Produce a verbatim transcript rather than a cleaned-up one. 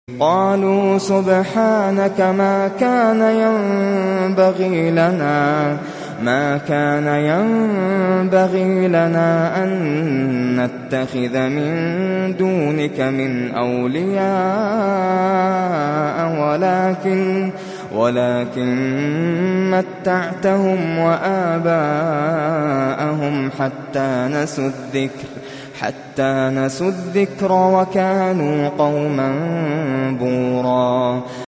قالوا سبحانك ما كان ينبغي لنا ما كان ينبغي لنا أن نتخذ من دونك من أولياء ولكن ولكن متعتهم وآباءهم حتى نسوا الذكر حتى نسوا الذكر وكانوا قوما بورا.